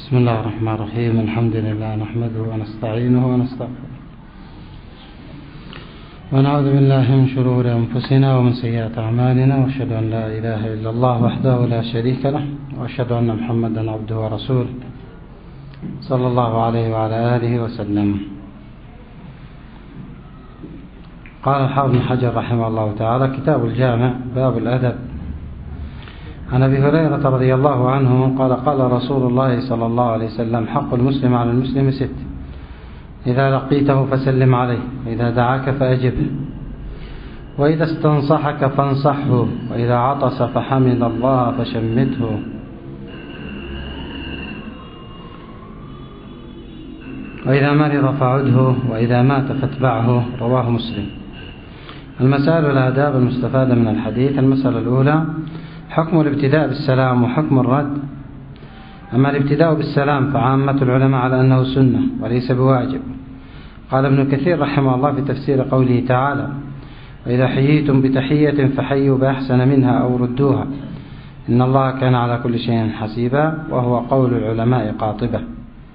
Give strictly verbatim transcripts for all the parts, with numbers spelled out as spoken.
بسم الله الرحمن الرحيم. الحمد لله نحمده ونستعينه ونستغفره ونعوذ بالله من شرور أنفسنا ومن سيئات أعمالنا، وأشهد أن لا إله إلا الله وحده لا شريك له، وأشهد أن محمدا عبده ورسوله صلى الله عليه وعلى آله وسلم. قال الحافظ بن حجر رحمه الله تعالى: كتاب الجامع، باب الأدب. عن أبي هريرة رضي الله عنه قال: قال رسول الله صلى الله عليه وسلم: حق المسلم على المسلم ست: إذا لقيته فسلم عليه، وإذا دعاك فأجبه، وإذا استنصحك فانصحه، وإذا عطس فحمد الله فشمته، وإذا مرض فعده، وإذا مات فاتبعه. رواه مسلم. المسائل والآداب المستفادة من الحديث: المسألة الأولى: حكم الابتداء بالسلام وحكم الرد. أما الابتداء بالسلام فعامة العلماء على أنه سنة وليس بواجب. قال ابن كثير رحمه الله في تفسير قوله تعالى: وإذا حييتم بتحية فحيوا بأحسن منها أو ردوها إن الله كان على كل شيء حسيبا، وهو قول العلماء قاطبة.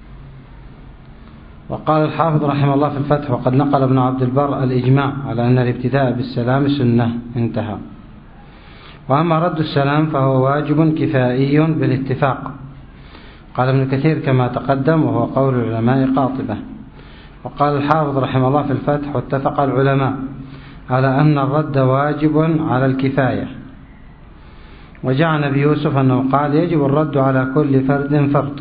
وقال الحافظ رحمه الله في الفتح: وقد نقل ابن عبد البر الإجماع على أن الابتداء بالسلام سنة. انتهى. وأما رد السلام فهو واجب كفائي بالاتفاق. قال ابن كثير كما تقدم، وهو قول العلماء قاطبة. وقال الحافظ رحمه الله في الفتح: واتفق العلماء على أن الرد واجب على الكفاية. وجاء عن أبي يوسف أنه قال: يجب الرد على كل فرد فرد.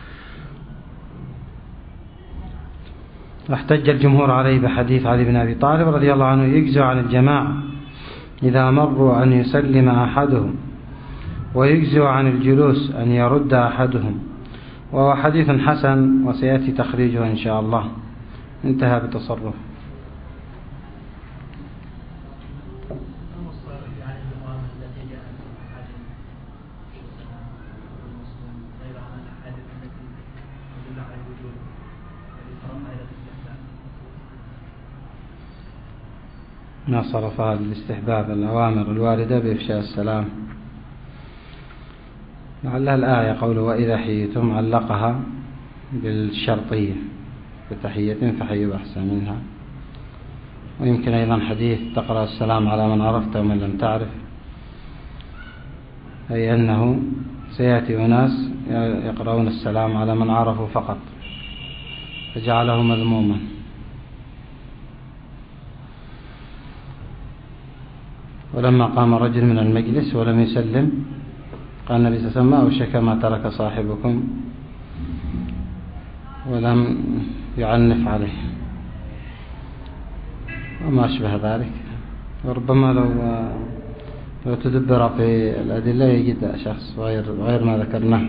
واحتج الجمهور عليه بحديث علي بن أبي طالب رضي الله عنه: يجزع عن الجماعة إذا مروا أن يسلم أحدهم، ويجزع عن الجلوس أن يرد أحدهم، وهو حديث حسن وسيأتي تخريجه إن شاء الله. انتهى بتصرف. ما صرفها للاستحباب الأوامر الواردة بإفشاء السلام. لعلها الآية قوله: وإذا حييتم، علقها بالشرطية: بتحية فحيوا أحسن منها. ويمكن أيضا حديث: تقرأ السلام على من عرفت ومن لم تعرف، أي أنه سيأتي أناس يقرؤون السلام على من عرفوا فقط، فجعله مذموما. ولما قام رجل من المجلس ولم يسلم قال النبي صلى الله عليه وسلم: أوشك ما ترك صاحبكم، ولم يعنف عليه، وما أشبه ذلك. وربما لو لو تدبر في الأدلة يجد شخص غير غير ما ذكرناه.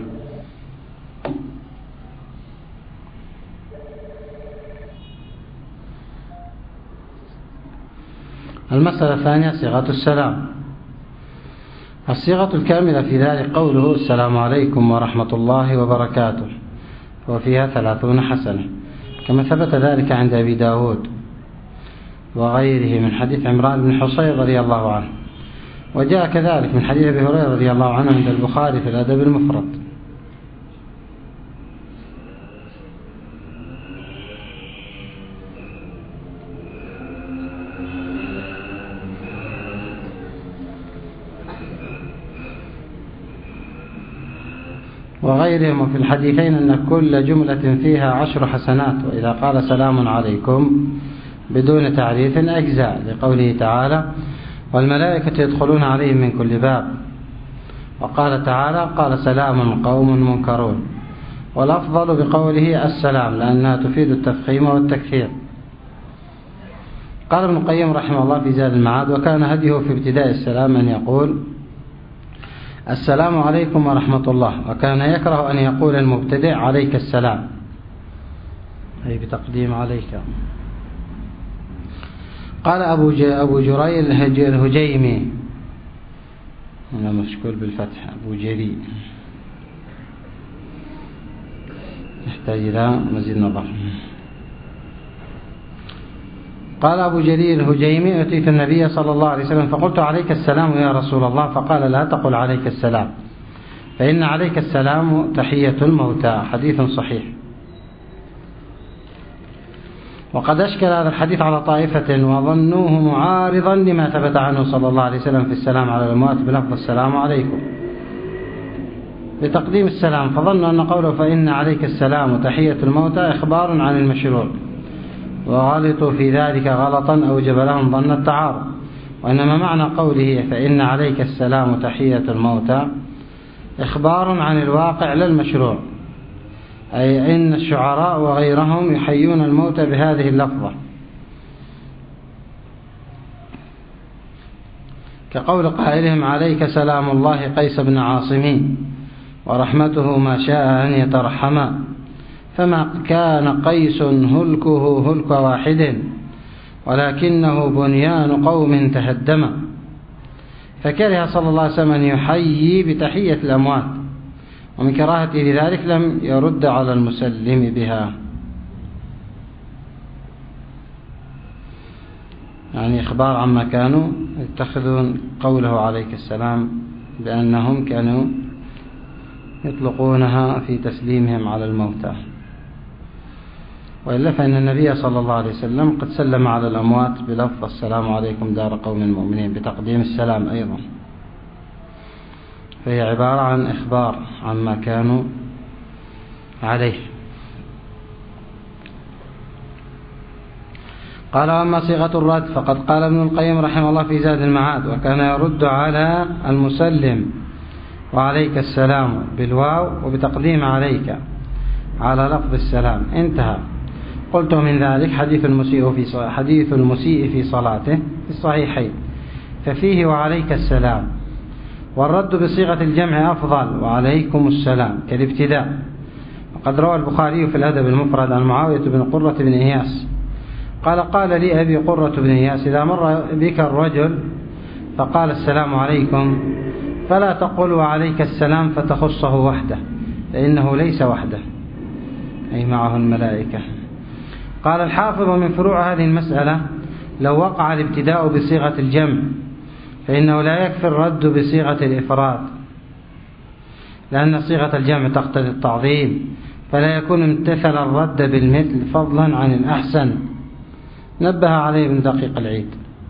المسألة الثانية: صيغة السلام. الصيغة الكاملة في ذلك قوله: السلام عليكم ورحمة الله وبركاته، وفيها ثلاثون حسنة، كما ثبت ذلك عند أبي داود وغيره من حديث عمران بن حصين رضي الله عنه. وجاء كذلك من حديث أبي هريرة رضي الله عنه عند البخاري في الأدب المفرد. وغيرهم في الحديثين أن كل جملة فيها عشر حسنات، وإذا قال سلام عليكم بدون تعريف أجزاء، لقوله تعالى: والملائكة يدخلون عليهم من كل باب. وقال تعالى: قال سلام قوم منكرون. والأفضل بقوله السلام لأنها تفيد التفخيم والتكثير. قال ابن القيم رحمه الله في زاد المعاد: وكان هديه في ابتداء السلام أن يقول: السلام عليكم ورحمة الله، وكان يكره أن يقول المبتدئ: عليك السلام، أي بتقديم عليك. قال أبو أبو جريل الهجيمي، أنا مشكول بالفتح، أبو جري، يحتاج إلى مزيد نظر. قال أبو جرير الهجيمي: أتيت النبي صلى الله عليه وسلم فقلت: عليك السلام يا رسول الله، فقال: لا تقل عليك السلام، فإن عليك السلام تحية الموتى، حديث صحيح. وقد أشكل هذا الحديث على طائفة وظنوه معارضا لما ثبت عنه صلى الله عليه وسلم في السلام على الأموات بلفظ السلام عليكم بتقديم السلام، فظنوا أن قوله فإن عليك السلام تحية الموتى إخبار عن المشروع، وغلطوا في ذلك غلطا أوجب لهم ظن التعارض، وإنما معنى قوله فإن عليك السلام تحية الموتى إخبار عن الواقع لا المشروع، أي إن الشعراء وغيرهم يحيون الموتى بهذه اللفظة، كقول قائلهم عليك سلام الله قيس بن عاصم ورحمته ما شاء أن يترحما، فما كان قيس هلكه هلك واحد ولكنه بنيان قوم تهدما، فكره صلى الله عليه وسلم أن يحيي بتحية الأموات، ومن كراهته لذلك لم يرد على المسلم بها، يعني إخبار عما كانوا يتخذون قوله عليك السلام بأنهم كانوا يطلقونها في تسليمهم على الموتى. وإلا فإن النبي صلى الله عليه وسلم قد سلم على الأموات بلفظ السلام عليكم دار قوم المؤمنين بتقديم السلام أيضا، فهي عبارة عن إخبار عما كانوا عليه. قال وأما صيغة الرد فقد قال ابن القيم رحمه الله في زاد المعاد وكان يرد على المسلم وعليك السلام بالواو وبتقديم عليك على لفظ السلام، انتهى. قلت من ذلك حديث المسيء في حديث المسيء في صلاته في الصحيحين ففيه وعليك السلام، والرد بصيغة الجمع أفضل وعليكم السلام كالابتداء. وقد روى البخاري في الأدب المفرد عن معاوية بن قرة بن إياس قال قال لي أبي قرة بن إياس إذا مر بك الرجل فقال السلام عليكم فلا تقل وعليك السلام فتخصه وحده، لأنه ليس وحده أي معه الملائكة. قال الحافظ من فروع هذه المسألة لو وقع الابتداء بصيغة الجمع فإنه لا يكفي الرد بصيغة الإفراد، لأن صيغة الجمع تقتضي التعظيم، فلا يكون امتثل الرد بالمثل فضلا عن الأحسن، نبه عليه ابن دقيق العيد.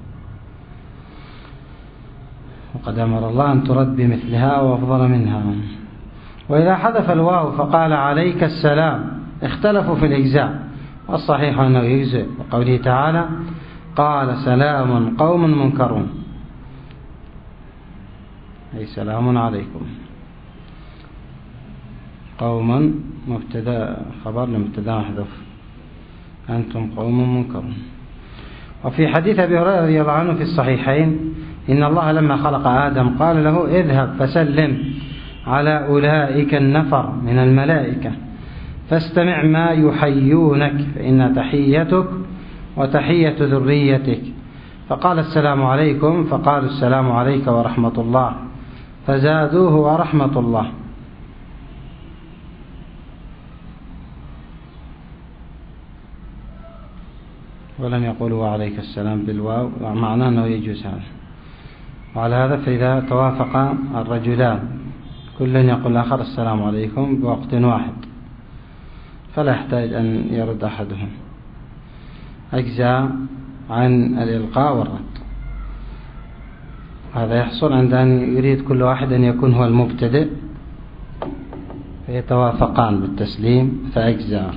وقد أمر الله أن ترد بمثلها وأفضل منها. وإذا حذف الواو فقال عليك السلام اختلفوا في الإجزاء، والصحيح أنه يجزئ، وقوله تعالى قال سلام قوم منكرون أي سلام عليكم، قوما مبتدا خبر لمبتدا محذوف أنتم قوم منكرون. وفي حديث أبي هريرة رضي الله عنه في الصحيحين إن الله لما خلق آدم قال له اذهب فسلم على أولئك النفر من الملائكة فاستمع ما يحيونك فإن تحيتك وتحية ذريتك، فقال السلام عليكم فقالوا السلام عليك ورحمة الله فزادوه ورحمة الله. ولم يقولوا عليك السلام بالواو، معناه أنه يجوز هذا. وعلى هذا فإذا توافق الرجلان كل يقول الآخر السلام عليكم بوقت واحد فلا يحتاج أن يرد أحدهم، أجزاء عن الإلقاء والرد. هذا يحصل عند أن يريد كل واحد أن يكون هو المبتدئ فيتوافقان بالتسليم فأجزاء.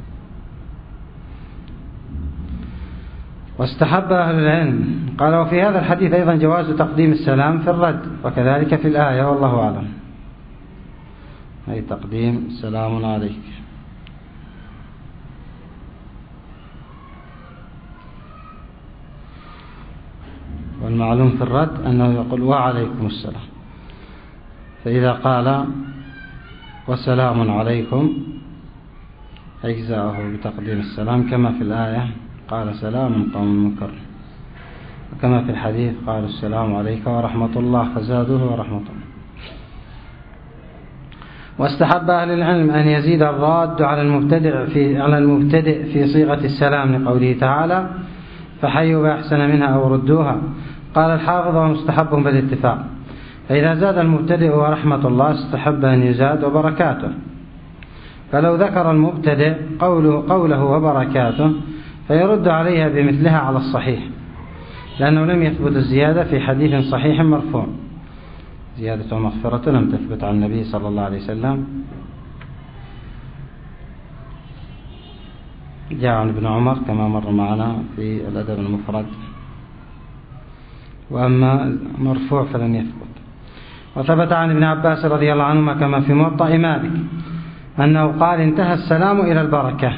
واستحب أهل العلم قال وفي هذا الحديث أيضا جواز تقديم السلام في الرد، وكذلك في الآية والله أعلم، أي تقديم سلام عليك. والمعلوم في الرد أنه يقول وعليكم السلام، فإذا قال وسلام عليكم أجزاءه بتقديم السلام كما في الآية قال سلام قوم منكر، وكما في الحديث قال السلام عليك ورحمة الله فزادوه ورحمة الله. واستحب أهل العلم أن يزيد الراد على المبتدئ في على المبتدئ في صيغة السلام لقوله تعالى فحيوا بأحسن منها أو ردوها. قال الحافظ ومستحب بالاتفاق، فإذا زاد المبتدئ ورحمة الله استحب أن يزاد وبركاته، فلو ذكر المبتدئ قوله, قوله وبركاته فيرد عليها بمثلها على الصحيح، لأنه لم يثبت الزيادة في حديث صحيح مرفوع. زيادة ومغفرة لم تثبت عن النبي صلى الله عليه وسلم. جاء عن ابن عمر كما مر معنا في الأدب المفرد، وأما مرفوع فلم يثبت. وثبت عن ابن عباس رضي الله عنهما كما في موطأ مالك أنه قال انتهى السلام إلى البركة.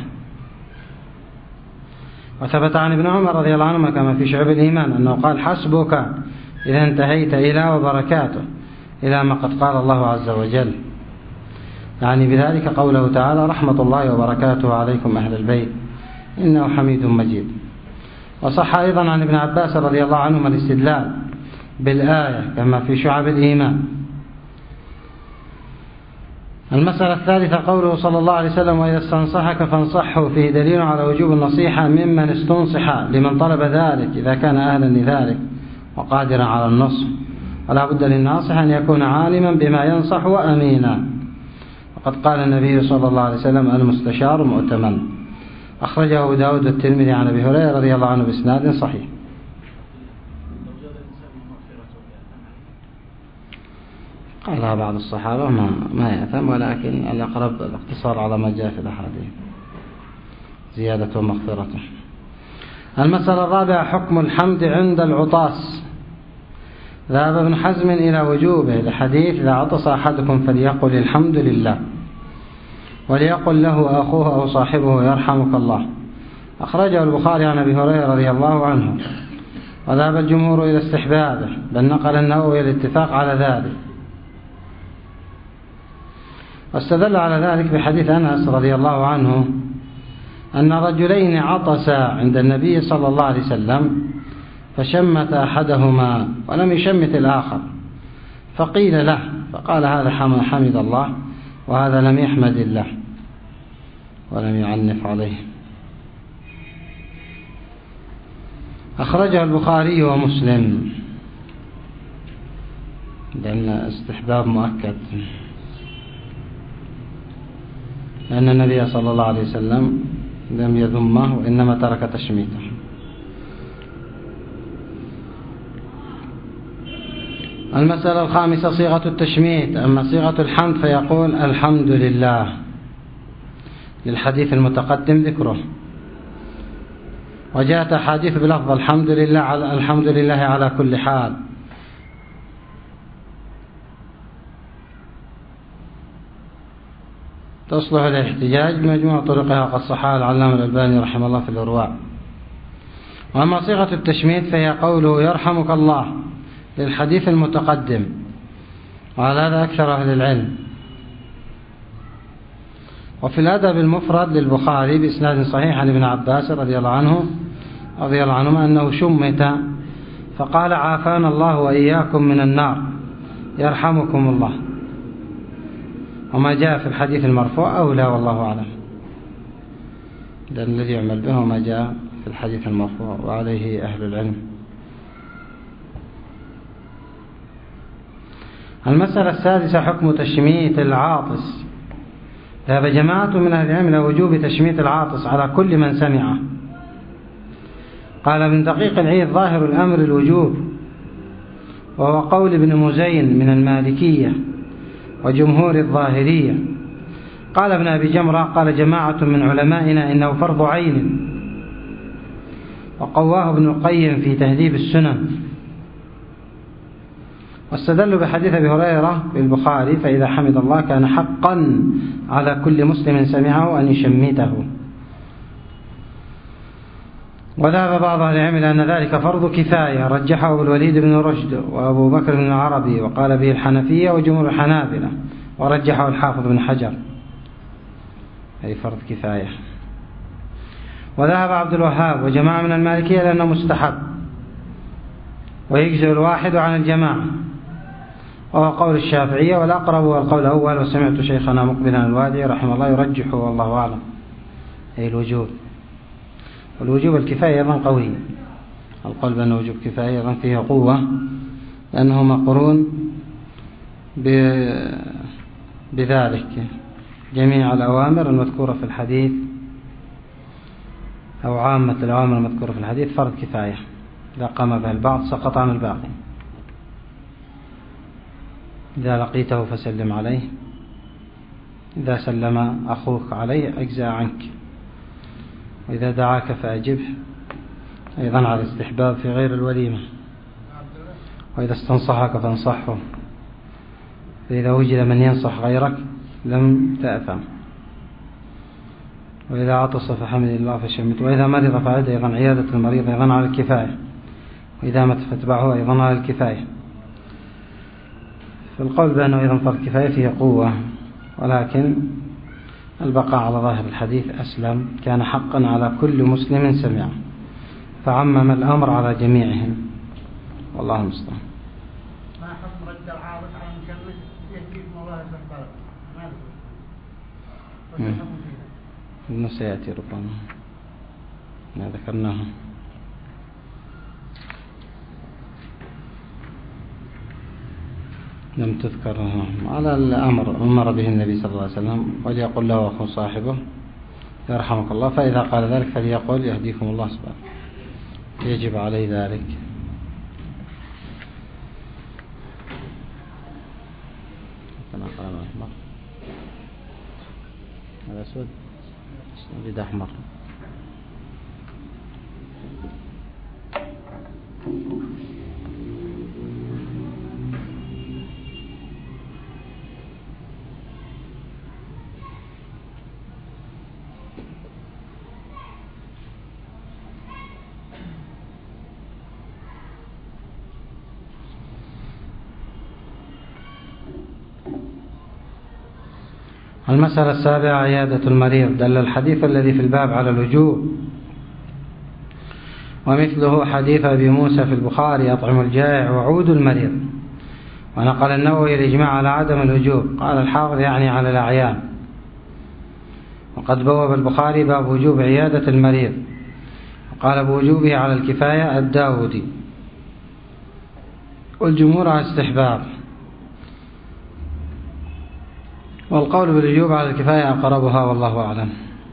وثبت عن ابن عمر رضي الله عنهما كما في شعب الإيمان أنه قال حسبك إذا انتهيت إلى وبركاته، إلى ما قد قال الله عز وجل، يعني بذلك قوله تعالى رحمة الله وبركاته عليكم أهل البيت إنه حميد مجيد. وصح أيضا عن ابن عباس رضي الله عنهما الاستدلال بالآية كما في شعب الإيمان. المسألة الثالثة قوله صلى الله عليه وسلم وإذا استنصحك فانصحه، فيه دليل على وجوب النصيحة ممن استنصح لمن طلب ذلك إذا كان أهلا لذلك وقادرا على النصح، ولا بد للناصح أن يكون عالما بما ينصح وأمينا، وقد قال النبي صلى الله عليه وسلم المستشار مؤتمن. أخرجه أبو داود والترمذي عن أبي هريرة رضي الله عنه بإسناد صحيح. قالها بعض الصحابة ما ما يأثم، ولكن الأقرب الاقتصار على ما جاء في الأحاديث، زيادة ومغفرة. المسألة الرابعة حكم الحمد عند العطاس. ذهب ابن حزم إلى وجوبه لحديث إذا عطس أحدكم فليقل الحمد لله، وليقل له أخوه أو صاحبه يرحمك الله. أخرجه البخاري عن أبي هريرة رضي الله عنه. وذهب الجمهور إلى استحبابه، بل نقل النووي الاتفاق على ذلك، واستدل على ذلك بحديث أنس رضي الله عنه أن رجلين عطسا عند النبي صلى الله عليه وسلم فشمت أحدهما ولم يشمت الآخر، فقيل له فقال هذا حمد الله وهذا لم يحمد الله ولم يعنف عليه. أخرجه البخاري ومسلم، لأن استحباب مؤكد، لأن النبي صلى الله عليه وسلم لم يذمه وإنما ترك تشميته. المسألة الخامسة صيغة التشميت. أما صيغة الحمد فيقول الحمد لله، للحديث المتقدم ذكره، وجاءت أحاديث بلفظ الحمد لله على الحمد لله على كل حال. تصلح الاحتجاج بمجموع طرقها، قد صححها العلامة الألباني رحمه الله في الإرواء. وأما صيغة التشميت فهي قوله يرحمك الله للحديث المتقدم، وعلى هذا أكثر أهل العلم. وفي الأدب المفرد للبخاري بإسناد صحيح عن ابن عباس رضي الله عنه رضي الله عنهما أنه شمت فقال عافانا الله وإياكم من النار يرحمكم الله. وما جاء في الحديث المرفوع أولى والله أعلم، لأن الذي يعمل به ما جاء في الحديث المرفوع وعليه أهل العلم. المسألة السادسة حكم تشميت العاطس. ذهب جماعة من أهل العلم إلى وجوب تشميت العاطس على كل من سمعه. قال ابن دقيق العيد ظاهر الأمر الوجوب، وهو قول ابن مزين من المالكية وجمهور الظاهرية. قال ابن أبي جمرة قال جماعة من علمائنا إنه فرض عين، وقواه ابن القيم في تهذيب السنن. واستدلوا بحديث أبي هريرة في البخاري فإذا حمد الله كان حقا على كل مسلم سمعه أن يشمته. وذهب بعض أهل العلم إلى أن ذلك فرض كفاية، رجحه أبو الوليد بن رشد وأبو بكر بن العربي، وقال به الحنفية وجمهور الحنابلة، ورجحه الحافظ بن حجر، أي فرض كفاية. وذهب عبد الوهاب وجماعة من المالكية لأنه مستحب ويجزئ الواحد عن الجماعة، وهو قول الشافعية، والأقرب هو القول الأول. وسمعت شيخنا مقبلا الوادي رحمه الله يرجحه والله أعلم، أي الوجوب. والوجوب الكفاية أيضا قوي، القول بأن وجوب كفاية أيضا فيه قوة، لأنه مقرون بذلك جميع الأوامر المذكورة في الحديث أو عامة الأوامر المذكورة في الحديث فرض كفاية، إذا قام به البعض سقط عن الباقي. إذا لقيته فسلم عليه، إذا سلم أخوك عليه أجزاء عنك، وإذا دعاك فأجبه، أيضا على الاستحباب في غير الوليمة. وإذا استنصحك فانصحه، فإذا وجد من ينصح غيرك لم تأثم. وإذا عطس فحمد الله فشمت. وإذا مرض فعد، أيضا عيادة المريض أيضا على الكفاية، وإذا مات فاتبعه أيضا على الكفاية. في القول بأنه أيضا فرض كفاية فيه قوة، ولكن البقاء على ظاهر الحديث أسلم. كان حقا على كل مسلم سمع، فعمم الأمر على جميعهم، والله المستعان. ما حكم رد العارض على المكمل يهديكم الله يسخر ما ذكر إنه سيأتي ربما ما ذكرناه. لم تذكر على الأمر أمر به النبي صلى الله عليه وسلم، وليقول له أخو صاحبه يرحمك الله، فإذا قال ذلك فليقول يهديكم الله سبحانه، يجب عليه ذلك. هذا أسود أريد أحمر. المسألة السابعة عيادة المريض. دل الحديث الذي في الباب على الوجوب، ومثله حديث أبي موسى في البخاري أطعم الجائع وعود المريض. ونقل النووي الإجماع على عدم الوجوب، قال الحافظ يعني على الأعيان. وقد بوب البخاري باب وجوب عيادة المريض، وقال بوجوبه على الكفاية الداودي، والجمهور على استحباب، والقول بالوجوب على الكفاية أقربها والله أعلم.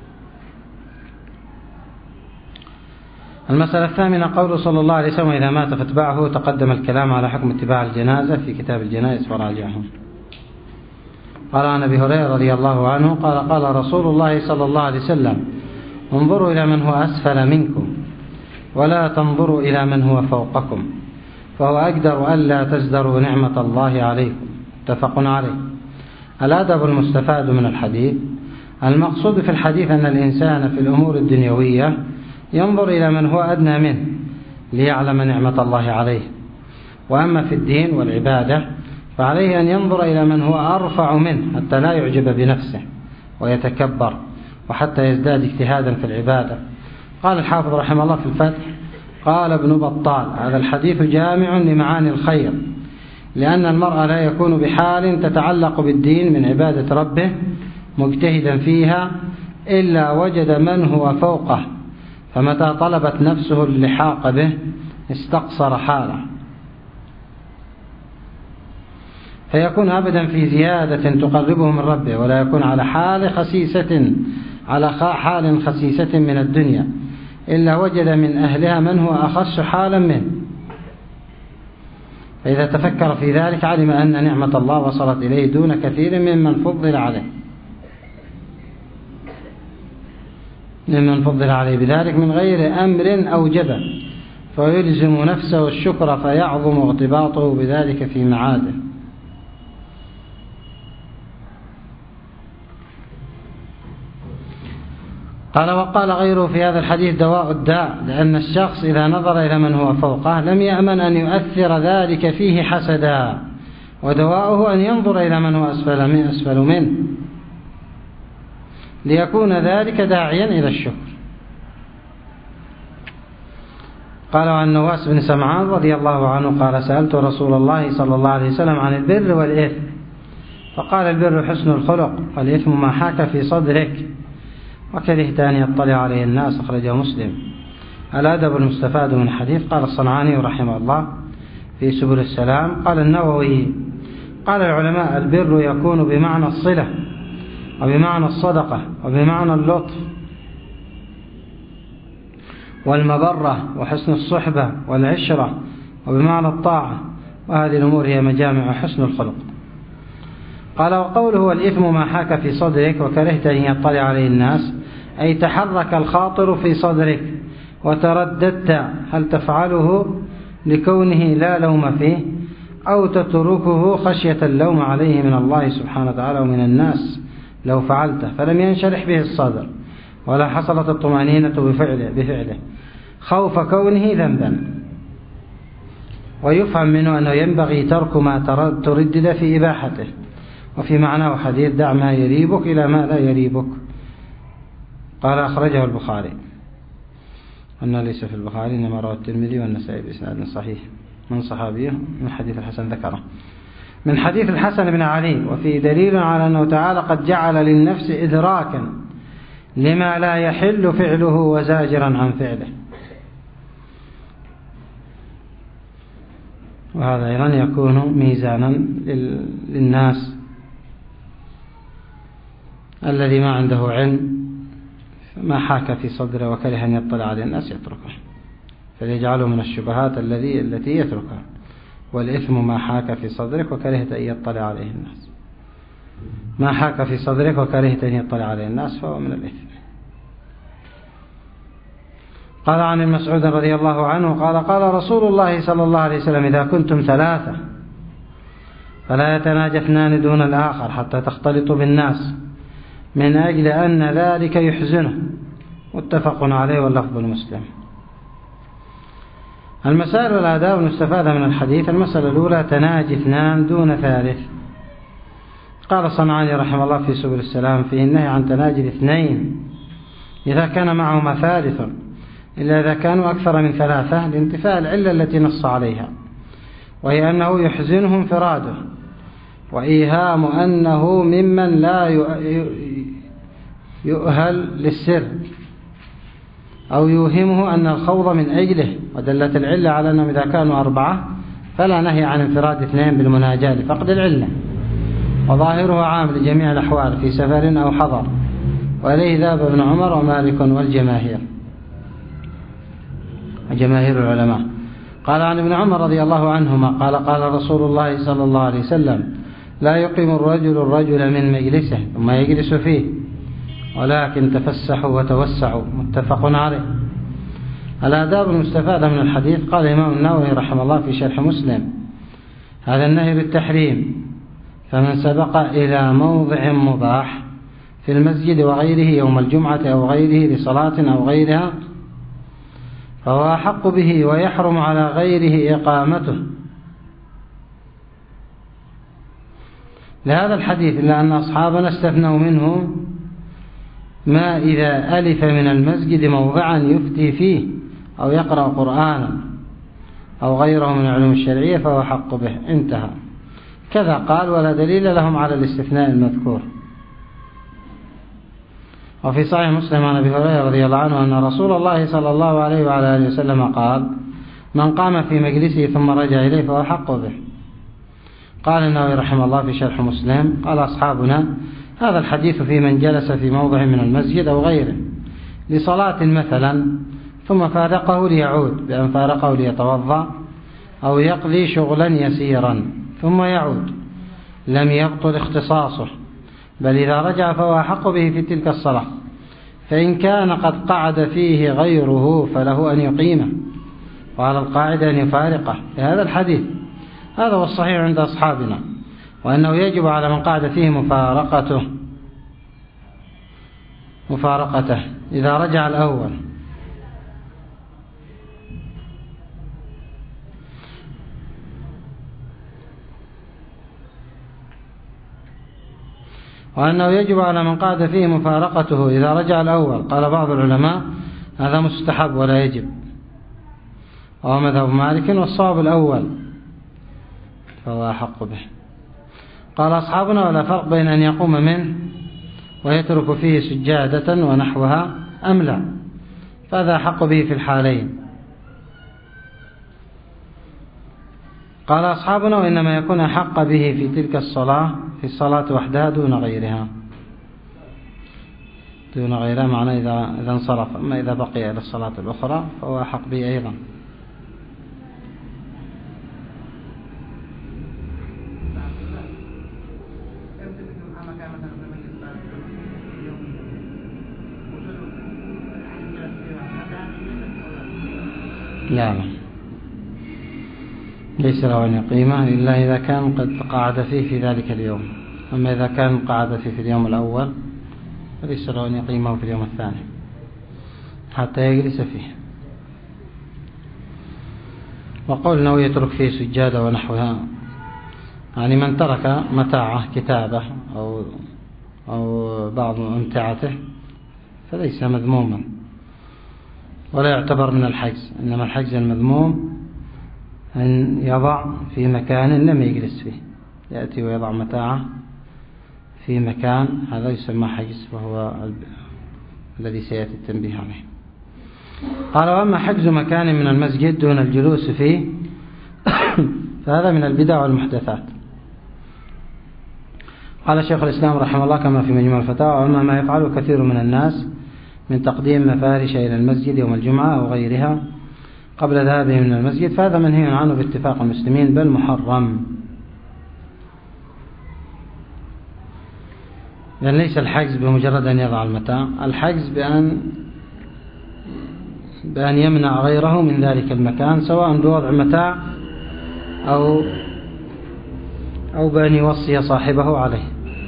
المسألة الثامنة قول صلى الله عليه وسلم إذا مات فاتبعه. تقدم الكلام على حكم اتباع الجنازة في كتاب الجنائز فراجعه. قال عن أبي هريرة رضي الله عنه قال قال رسول الله صلى الله عليه وسلم انظروا إلى من هو أسفل منكم ولا تنظروا إلى من هو فوقكم، فهو أقدر ألا تزدروا نعمة الله عليكم. متفق عليه. الأدب المستفاد من الحديث. المقصود في الحديث أن الإنسان في الأمور الدنيوية ينظر إلى من هو أدنى منه ليعلم نعمة الله عليه، وأما في الدين والعبادة فعليه أن ينظر إلى من هو أرفع منه حتى لا يعجب بنفسه ويتكبر، وحتى يزداد اجتهادا في العبادة. قال الحافظ رحمه الله في الفتح قال ابن بطال هذا الحديث جامع لمعاني الخير، لأن المرء لا يكون بحال تتعلق بالدين من عبادة ربه مجتهدا فيها إلا وجد من هو فوقه، فمتى طلبت نفسه اللحاق به استقصر حاله، فيكون أبدا في زيادة تقربه من ربه، ولا يكون على حال خسيسة على حال خسيسة من الدنيا إلا وجد من أهلها من هو أخص حالا منه. فإذا تفكر في ذلك علم أن نعمة الله وصلت إليه دون كثير ممن فضل عليه ممن فضل عليه بذلك من غير أمر أوجبه، فيلزم نفسه الشكر فيعظم ارتباطه بذلك في معاده. قال وقال غيره في هذا الحديث دواء الداء، لأن الشخص إذا نظر إلى من هو فوقه لم يأمن أن يؤثر ذلك فيه حسدا، ودواءه أن ينظر إلى من هو أسفل منه, أسفل منه ليكون ذلك داعيا إلى الشكر. قال عن نواس بن سمعان رضي الله عنه قال سألت رسول الله صلى الله عليه وسلم عن البر والإثم، فقال البر حسن الخلق والإثم ما حاك في صدرك وكرهت أن يطلع عليه الناس. أخرجه مسلم. الأدب المستفاد من الحديث. قال الصنعاني رحمه الله في سبل السلام قال النووي قال العلماء: البر يكون بمعنى الصلة، وبمعنى الصدقة، وبمعنى اللطف والمبرة وحسن الصحبة والعشرة، وبمعنى الطاعة، وهذه الأمور هي مجامع حسن الخلق. قال: وقوله والإثم ما حاك في صدرك وكرهت أن يطلع عليه الناس، أي تحرك الخاطر في صدرك وترددت هل تفعله لكونه لا لوم فيه، أو تتركه خشية اللوم عليه من الله سبحانه وتعالى ومن الناس لو فعلته، فلم ينشرح به الصدر ولا حصلت الطمأنينة بفعله, بفعله خوف كونه ذنبا. ويفهم منه أنه ينبغي ترك ما تردد في إباحته. وفي معناه حديث: دع ما يريبك إلى ما لا يريبك. قال: أخرجه البخاري، أنه ليس في البخاري، إنما رواه الترمذي والنسائي بإسناد صحيح من صحابيه من حديث الحسن ذكره من حديث الحسن بن علي. وفي دليل على أنه تعالى قد جعل للنفس إدراكا لما لا يحل فعله وزاجرا عن فعله. وهذا أيضا يكون ميزانا للناس الذي ما عنده علم ما حاك في صدره وكره أن يطلع عليه الناس يتركه، فليجعله من الشبهات الذي التي يتركها. والإثم ما حاك في صدرك وكرهت أن يطلع عليه الناس. ما حاك في صدرك وكرهت أن يطلع عليه الناس فهو من الإثم. قال عن المسعود رضي الله عنه قال: قال رسول الله صلى الله عليه وسلم: إذا كنتم ثلاثة فلا يتناجى اثنان دون الآخر حتى تختلطوا بالناس، من أجل أن ذلك يحزنه. متفق عليه واللفظ المسلم. المسائل والآداب المستفادة من الحديث: المسألة الأولى: تناجي اثنان دون ثالث. قال الصنعاني رحمه الله في سبل السلام: فيه النهي عن تناجي الاثنين إذا كان معهما ثالث، إلا إذا كانوا أكثر من ثلاثة، لانتفاء العلة التي نص عليها، وهي أنه يحزنه انفراده، وإيهام أنه ممن لا يؤهل للسر، أو يوهمه أن الخوض من أجله. ودلت العلة على أنهم إذا كانوا أربعة فلا نهي عن انفراد اثنين بالمناجاة لفقد العلة، وظاهره عام لجميع الأحوال في سفر أو حضر، وإليه ذهب ابن عمر ومالك والجماهير وجماهير العلماء. قال عن ابن عمر رضي الله عنهما قال: قال رسول الله صلى الله عليه وسلم: لا يقيم الرجل الرجل من مجلسه ثم يجلس فيه، ولكن تفسحوا وتوسعوا. متفق عليه. الآداب المستفادة من الحديث: قال الإمام النووي رحمه الله في شرح مسلم: هذا النهي بالتحريم، فمن سبق إلى موضع مباح في المسجد وغيره يوم الجمعة أو غيره لصلاة أو غيرها فهو أحق به، ويحرم على غيره إقامته. لهذا الحديث إلا أن أصحابنا استثنوا منه ما إذا ألف من المسجد موضعا يفتي فيه أو يقرأ قرآنا أو غيره من العلوم الشرعية فهو حق به. انتهى. كذا قال: ولا دليل لهم على الاستثناء المذكور. وفي صحيح مسلم عن أبي هريرة رضي الله عنه أن رسول الله صلى الله عليه وعلى آله وسلم قال: من قام في مجلسه ثم رجع إليه فهو حق به. قال النووي رحمه الله في شرح مسلم: قال أصحابنا: هذا الحديث في من جلس في موضع من المسجد أو غيره لصلاة مثلا ثم فارقه ليعود، بأن فارقه ليتوضأ أو يقضي شغلا يسيرا ثم يعود، لم يبطل اختصاصه، بل إذا رجع فهو أحق به في تلك الصلاة، فإن كان قد قعد فيه غيره فله أن يقيمه، وعلى القاعد أن يفارقه. لهذا الحديث هذا هو الصحيح عند أصحابنا، وأنه يجب على من قعد فيه مفارقته مفارقته إذا رجع الأول. وأنه يجب على من قعد فيه مفارقته إذا رجع الأول. قال بعض العلماء: هذا مستحب ولا يجب، وهو مذهب مالك، والصواب الأول فهو أحق به. قال أصحابنا: ولا فرق بين أن يقوم منه ويترك فيه سجادة ونحوها أم لا، فهذا أحق به في الحالين. قال أصحابنا وإنما يكون أحق به في تلك الصلاة في الصلاة وحدها دون غيرها، دون غيرها معنى إذا إذا انصرف، أما إذا بقي إلى الصلاة الأخرى فهو أحق به أيضا. لا لا ليس له أن يقيمه إلا إذا كان قد قعد فيه في ذلك اليوم، أما إذا كان قعد فيه في اليوم الأول فليس له أن يقيمه في اليوم الثاني حتى يجلس فيه. وقولنا ويترك فيه سجادة ونحوها، يعني من ترك متاعه كتابه أو أو بعض أمتعته فليس مذموما ولا يعتبر من الحجز، إنما الحجز المذموم أن يضع في مكان لم يجلس فيه، يأتي ويضع متاعه في مكان هذا يسمى حجز، وهو الذي سيأتي التنبيه عليه. قال وأما حجز مكان من المسجد دون الجلوس فيه فهذا من البدع والمحدثات. قال شيخ الإسلام رحمه الله كما في مجموع الفتاوى: وأما ما يفعله كثير من الناس من تقديم مفارش إلى المسجد يوم الجمعة أو غيرها قبل ذهابهم من المسجد فهذا منهي عنه باتفاق المسلمين بل محرم. لأن ليس الحجز بمجرد أن يضع المتاع، الحجز بأن بأن يمنع غيره من ذلك المكان سواء بوضع متاع أو أو بأن يوصي صاحبه عليه،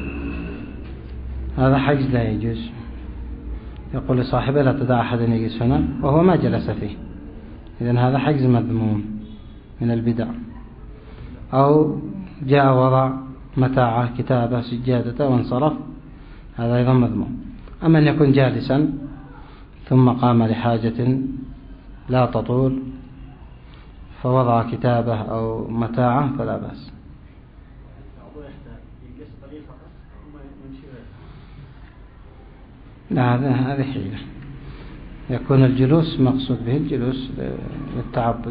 هذا حجز لا يجوز. يقول لصاحبه لا تدع أحد يجلس هنا وهو ما جلس فيه، إذن هذا حجز مذموم من البدع. أو جاء وضع متاعه كتابه سجادته وانصرف، هذا أيضا مذموم. أما أن يكون جالسا ثم قام لحاجة لا تطول فوضع كتابه أو متاعه فلا بأس. لا هذه حيلة، يكون الجلوس مقصود به الجلوس للتعبد.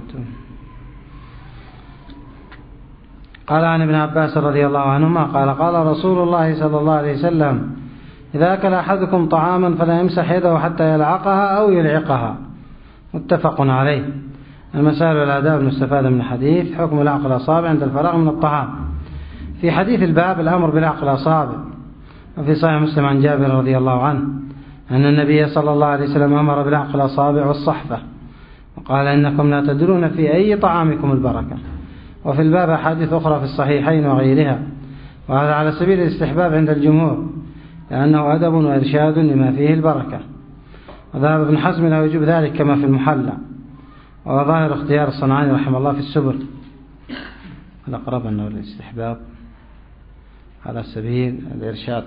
قال عن ابن عباس رضي الله عنهما قال قال رسول الله صلى الله عليه وسلم: إذا أكل أحدكم طعاما فلا يمسح يده حتى يلعقها أو يلعقها، متفق عليه. المسائل والآداب المستفادة من الحديث: حكم لعق الأصابع عند الفراغ من الطعام. في حديث الباب الأمر بلعق الأصابع. وفي صحيح مسلم عن جابر رضي الله عنه أن النبي صلى الله عليه وسلم أمر بلعق الأصابع والصحفة وقال: إنكم لا تدرون في أي طعامكم البركة. وفي الباب أحاديث أخرى في الصحيحين وغيرها، وهذا على سبيل الاستحباب عند الجمهور لأنه أدب وإرشاد لما فيه البركة. وذهب ابن حزم لا يجب ذلك كما في المحلى، وظاهر اختيار الصنعاني رحمه الله في السبل الأقرب أنه الاستحباب على سبيل الإرشاد.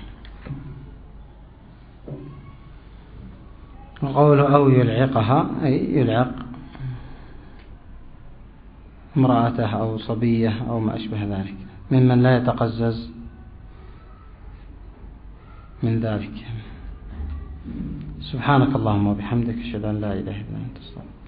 وقوله أو يلعقها أي يلعق امرأته أو صبية أو ما أشبه ذلك ممن لا يتقزز من ذلك. سبحانك اللهم وبحمدك أشهد أن لا إله إلا أنت أستغفرك.